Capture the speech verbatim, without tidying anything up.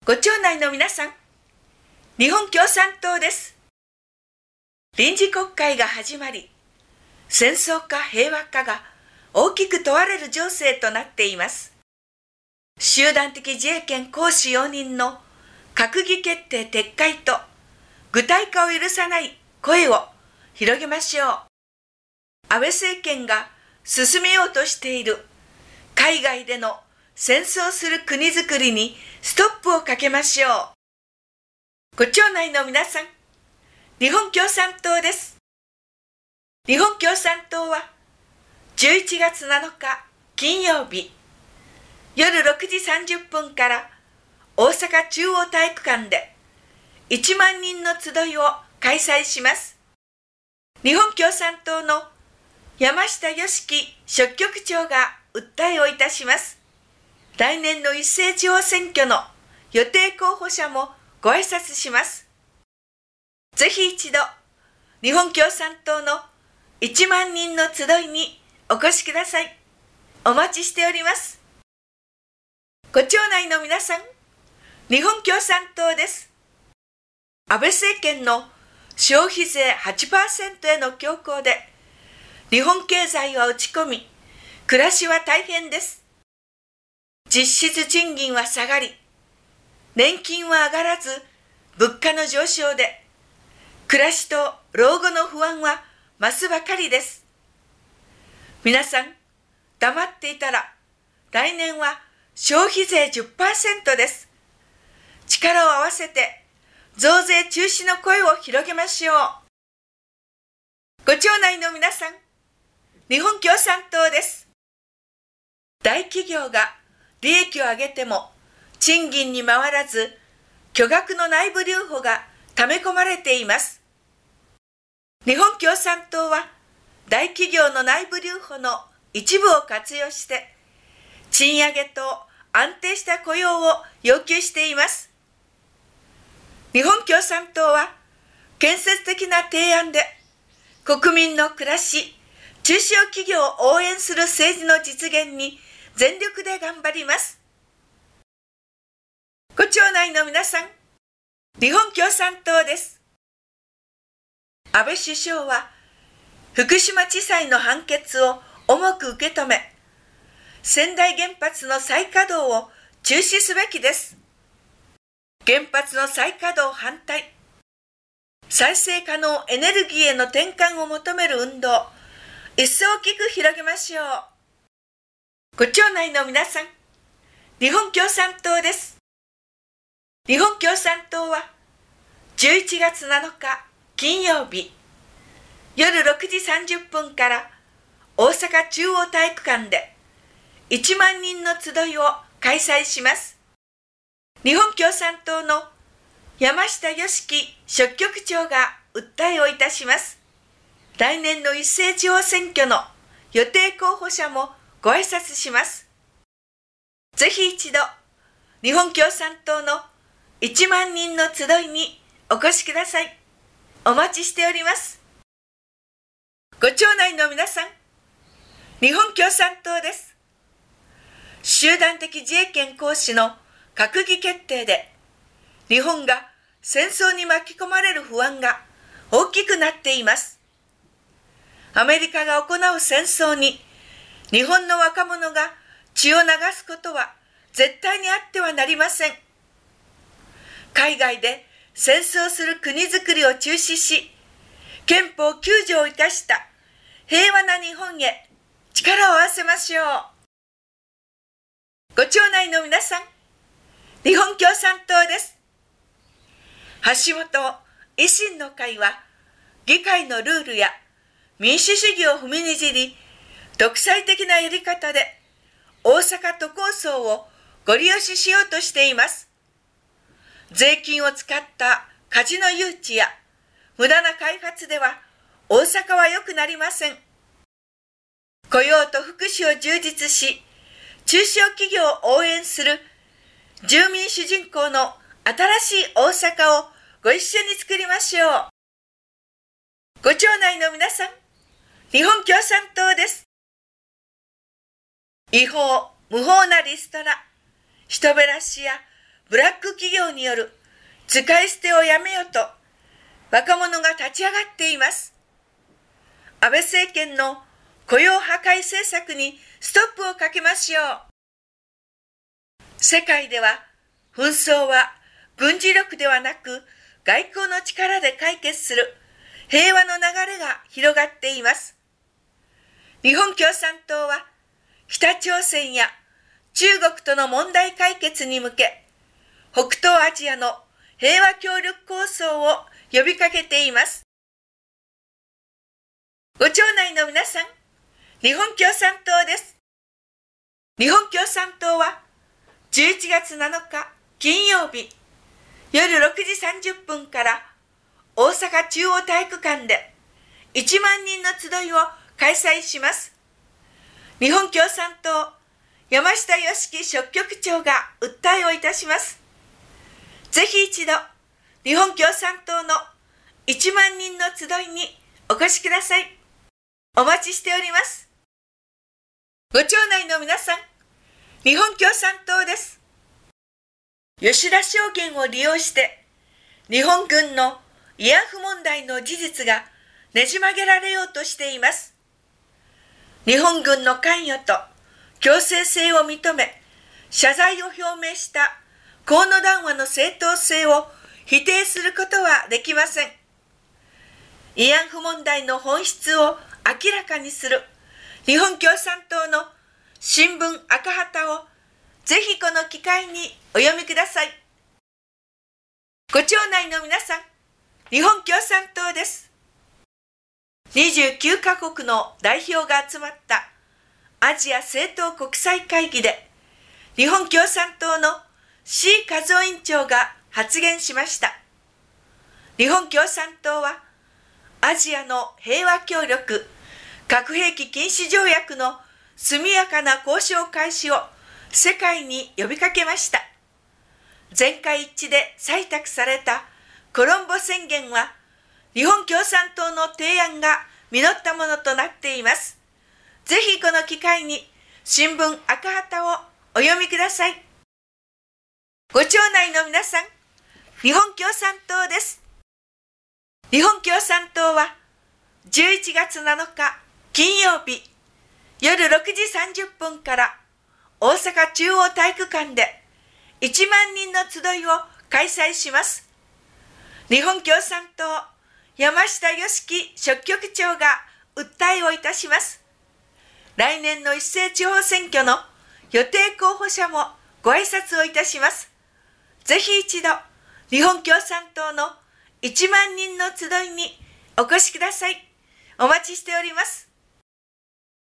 ご町内の皆さん、日本共産党です。臨時国会が始まり、戦争か平和かが大きく問われる情勢となっています。集団的自衛権行使容認の閣議決定撤回と具体化を許さない声を広げましょう。安倍政権が進めようとしている海外での戦争する国づくりにストップをかけましょう。ご町内の皆さん、日本共産党です。日本共産党はじゅういちがつなのか金曜日、夜ろくじさんじゅっぷんから大阪中央体育館でいちまんにんの集いを開催します。日本共産党の山下良樹書記局長が訴えをいたします。来年の一斉地方選挙の予定候補者もご挨拶します。ぜひ一度、日本共産党のいちまんにんの集いにお越しください。お待ちしております。ご町内の皆さん、日本共産党です。安倍政権の消費税 はちパーセント への強行で、日本経済は落ち込み、暮らしは大変です。実質賃金は下がり、年金は上がらず、物価の上昇で、暮らしと老後の不安は増すばかりです。皆さん、黙っていたら、来年は消費税 じゅっパーセント です。力を合わせて、増税中止の声を広げましょう。ご町内の皆さん、日本共産党です。大企業が利益を上げても賃金に回らず、巨額の内部留保が溜め込まれています。日本共産党は大企業の内部留保の一部を活用して、賃上げと安定した雇用を要求しています。日本共産党は建設的な提案で国民の暮らし、中小企業を応援する政治の実現に全力で頑張ります。ご町内の皆さん、日本共産党です。安倍首相は福島地裁の判決を重く受け止め、川内原発の再稼働を中止すべきです。原発の再稼働反対、再生可能エネルギーへの転換を求める運動、一層大きく広げましょう。ご町内の皆さん、日本共産党です。日本共産党はじゅういちがつなのか金曜日、夜ろくじさんじゅっぷんから大阪中央体育館でいちまんにんの集いを開催します。日本共産党の山下良樹書記局長が訴えをいたします。来年の一斉地方選挙の予定候補者もご挨拶します。ぜひ一度、日本共産党のいちまんにんの集いにお越しください。お待ちしております。ご町内の皆さん、日本共産党です。集団的自衛権行使の閣議決定で、日本が戦争に巻き込まれる不安が大きくなっています。アメリカが行う戦争に日本の若者が血を流すことは絶対にあってはなりません。海外で戦争する国づくりを中止し、憲法きゅうじょうを生かした平和な日本へ力を合わせましょう。ご町内の皆さん、日本共産党です。橋本維新の会は、議会のルールや民主主義を踏みにじり、独裁的なやり方で大阪都構想をご利用ししようとしています。税金を使ったカジノ誘致や無駄な開発では大阪は良くなりません。雇用と福祉を充実し、中小企業を応援する住民主人公の新しい大阪をご一緒に作りましょう。ご町内の皆さん、日本共産党です。違法、無法なリストラ、人減らしやブラック企業による使い捨てをやめよと若者が立ち上がっています。安倍政権の雇用破壊政策にストップをかけましょう。世界では紛争は軍事力ではなく外交の力で解決する平和の流れが広がっています。日本共産党は北朝鮮や中国との問題解決に向け、北東アジアの平和協力構想を呼びかけています。ご町内の皆さん、日本共産党です。日本共産党はじゅういちがつなのか金曜日夜ろくじさんじゅっぷんから大阪中央体育館でいちまんにんの集いを開催します。日本共産党山下良樹書記局長が訴えをいたします。ぜひ一度日本共産党のいちまんにんの集いにお越しください。お待ちしております。ご町内の皆さん、日本共産党です。吉田証言を利用して日本軍の慰安婦問題の事実がねじ曲げられようとしています。日本軍の関与と強制性を認め、謝罪を表明した河野談話の正当性を否定することはできません。慰安婦問題の本質を明らかにする日本共産党の新聞赤旗をぜひこの機会にお読みください。ご町内の皆さん、日本共産党です。にじゅうきゅうかこくの代表が集まったアジア政党国際会議で、日本共産党の C 和夫委員長が発言しました。日本共産党はアジアの平和協力、核兵器禁止条約の速やかな交渉開始を世界に呼びかけました。全会一致で採択されたコロンボ宣言は、日本共産党の提案が実ったものとなっています。ぜひこの機会に新聞赤旗をお読みください。ご町内の皆さん、日本共産党です。日本共産党はじゅういちがつなのか金曜日夜ろくじさんじゅっぷんから大阪中央体育館でいちまんにんの集いを開催します。日本共産党山下良樹書記局長が訴えをいたします。来年の一斉地方選挙の予定候補者もご挨拶をいたします。ぜひ一度日本共産党のいちまんにんの集いにお越しください。お待ちしております。